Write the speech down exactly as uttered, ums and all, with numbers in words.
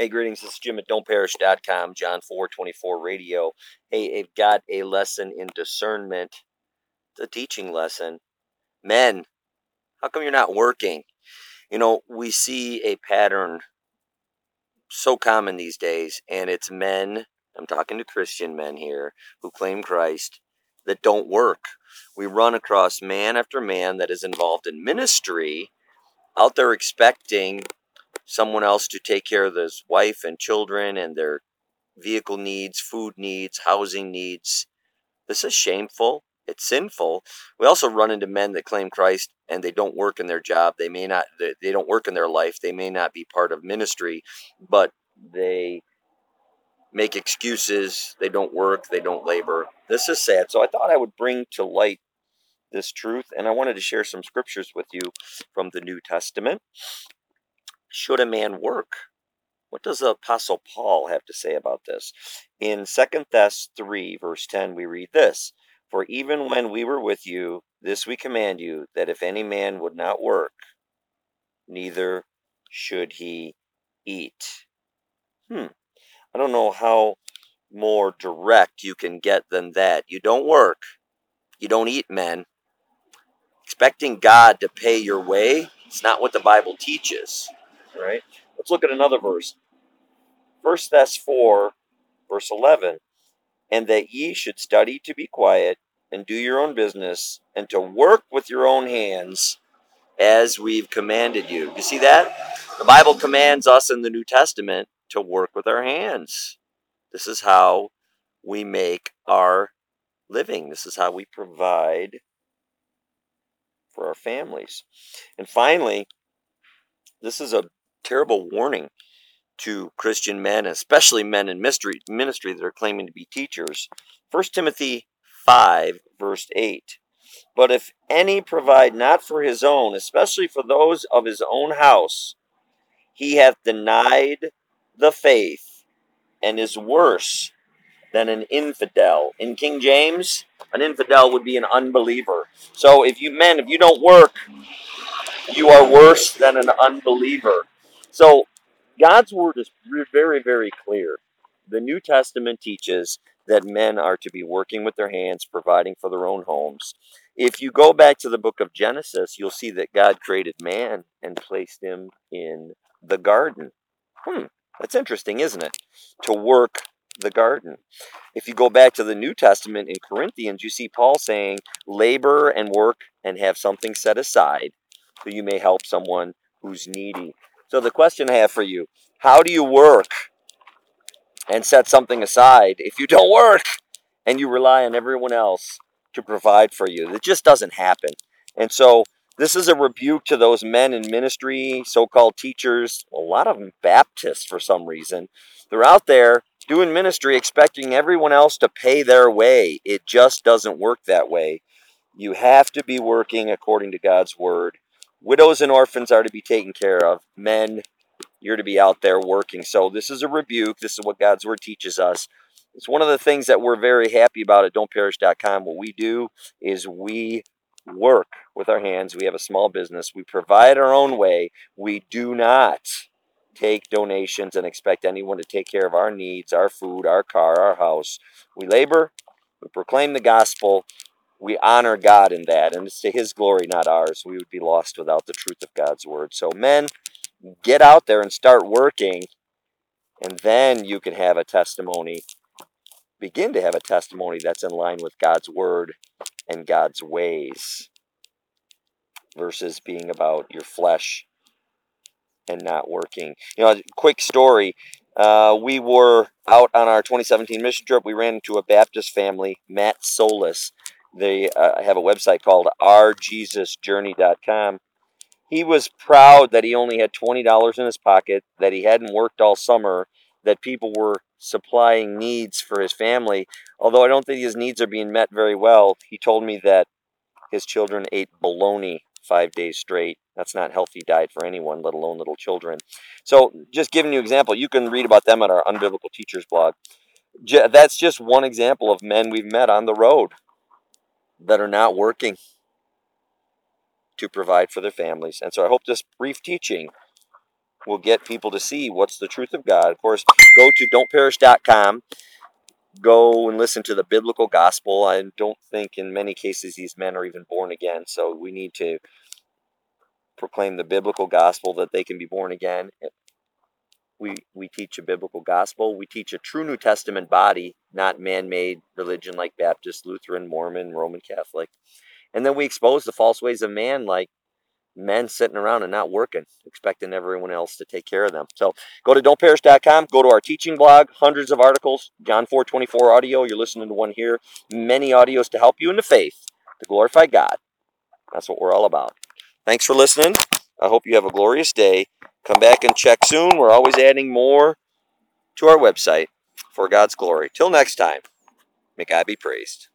Hey, greetings. This is Jim at don't perish dot com, John four twenty-four radio. Hey, I've got a lesson in discernment. It's a teaching lesson. Men, how come you're not working? You know, we see a pattern so common these days, and it's men, I'm talking to Christian men here, who claim Christ, that don't work. We run across man after man that is involved in ministry, out there expecting someone else to take care of his wife and children and their vehicle needs, food needs, housing needs. This is shameful. It's sinful. We also run into men that claim Christ and they don't work in their job. They may not, they don't work in their life. They may not be part of ministry, but they make excuses. They don't work. They don't labor. This is sad. So I thought I would bring to light this truth, and I wanted to share some scriptures with you from the New Testament. Should a man work? What does the Apostle Paul have to say about this? In Second Thessalonians three, verse ten, we read this: For even when we were with you, this we command you, that if any man would not work, neither should he eat. Hmm. I don't know how more direct you can get than that. You don't work. You don't eat, men. Expecting God to pay your way, it's not what the Bible teaches. All right? Let's look at another verse. First Thessalonians four, verse eleven. And that ye should study to be quiet, and do your own business, and to work with your own hands, as we've commanded you. You see that? The Bible commands us in the New Testament to work with our hands. This is how we make our living. This is how we provide for our families. And finally, this is a terrible warning to Christian men, especially men in ministry, ministry that are claiming to be teachers. First Timothy five, verse eight. But if any provide not for his own, especially for those of his own house, he hath denied the faith, and is worse than an infidel. In King James, an infidel would be an unbeliever. So if you men, if you don't work, you are worse than an unbeliever. So God's word is very, very clear. The New Testament teaches that men are to be working with their hands, providing for their own homes. If you go back to the book of Genesis, you'll see that God created man and placed him in the garden. Hmm, that's interesting, isn't it? To work the garden. If you go back to the New Testament in Corinthians, you see Paul saying, labor and work and have something set aside so you may help someone who's needy. So the question I have for you, how do you work and set something aside if you don't work and you rely on everyone else to provide for you? It just doesn't happen. And so this is a rebuke to those men in ministry, so-called teachers, a lot of them Baptists for some reason. They're out there doing ministry expecting everyone else to pay their way. It just doesn't work that way. You have to be working according to God's word. Widows and orphans are to be taken care of. Men, you're to be out there working. So this is a rebuke. This is what God's word teaches us. It's one of the things that we're very happy about at don't perish dot com. What we do is we work with our hands. We have a small business. We provide our own way. We do not take donations and expect anyone to take care of our needs, our food, our car, our house. We labor. We proclaim the gospel. We honor God in that, and it's to his glory, not ours. We would be lost without the truth of God's word. So men, get out there and start working, and then you can have a testimony, begin to have a testimony that's in line with God's word and God's ways, versus being about your flesh and not working. You know, quick story. Uh, we were out on our twenty seventeen mission trip. We ran into a Baptist family, Matt Solis. They uh, have a website called our jesus journey dot com. He was proud that he only had twenty dollars in his pocket, that he hadn't worked all summer, that people were supplying needs for his family. Although I don't think his needs are being met very well, he told me that his children ate bologna five days straight. That's not a healthy diet for anyone, let alone little children. So just giving you an example, you can read about them at our Unbiblical Teachers blog. That's just one example of men we've met on the road that are not working to provide for their families. And so I hope this brief teaching will get people to see what's the truth of God. Of course, go to don't perish dot com. Go and listen to the biblical gospel. I don't think in many cases these men are even born again. So we need to proclaim the biblical gospel that they can be born again. We, we teach a biblical gospel. We teach a true New Testament body, not man-made religion like Baptist, Lutheran, Mormon, Roman Catholic. And then we expose the false ways of man, like men sitting around and not working, expecting everyone else to take care of them. So go to don't perish dot com, go to our teaching blog, hundreds of articles, John four twenty-four audio, you're listening to one here, many audios to help you in the faith, to glorify God. That's what we're all about. Thanks for listening. I hope you have a glorious day. Come back and check soon. We're always adding more to our website for God's glory. Till next time, may God be praised.